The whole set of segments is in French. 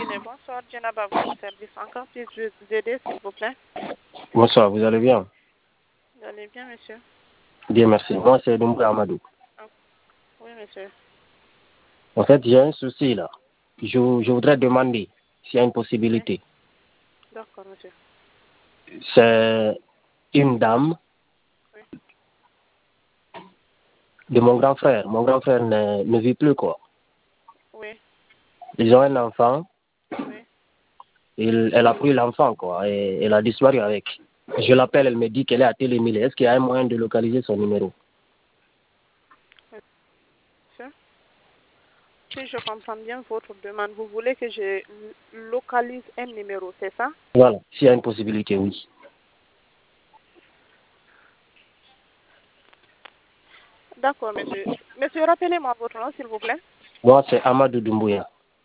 journée. Bonsoir, Djenaba, votre service. Encore puis-je vous aider, s'il vous plaît? Bonsoir, vous allez bien? Vous allez bien, monsieur? Bien, merci. Moi, c'est Doumbouya Amadou. Oui, monsieur. En fait, j'ai un souci là. Je voudrais demander s'il y a une possibilité. Oui. D'accord, monsieur. C'est une dame Oui. de mon grand frère. Mon grand frère ne vit plus, quoi. Oui. Ils ont un enfant. Oui. Elle a pris l'enfant, quoi, et elle a disparu avec. Je l'appelle, elle me dit qu'elle est à Télémile. Est-ce qu'il y a un moyen de localiser son numéro? Monsieur, si je comprends bien votre demande, vous voulez que je localise un numéro, c'est ça? Voilà, s'il y a une possibilité, oui. D'accord, monsieur. Monsieur, rappelez-moi votre nom, s'il vous plaît. Moi, c'est Amadou Doumbouya.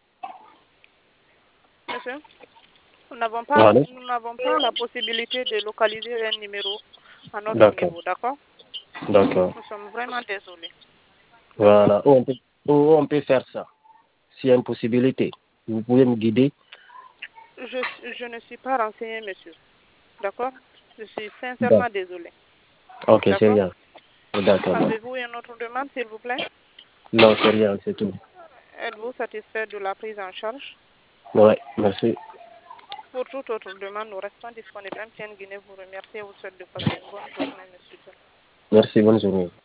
Monsieur, nous n'avons pas Voilà. la possibilité de localiser un numéro à notre D'accord. niveau, d'accord? D'accord. Nous sommes vraiment désolés. D'accord? Voilà. Où on peut faire ça? S'il y a une possibilité, vous pouvez me guider? Je ne suis pas renseigné, monsieur. D'accord? Je suis sincèrement D'accord. désolée. Ok, c'est D'accord? rien. D'accord. Avez-vous une autre demande, s'il vous plaît? Non, c'est rien, c'est tout. Êtes-vous satisfait de la prise en charge? Ouais, merci. Pour toute autre demande, nous restons disponibles. MTN Guinée vous remercie et vous souhaite de passer une bonne journée, monsieur. Merci, bonne journée.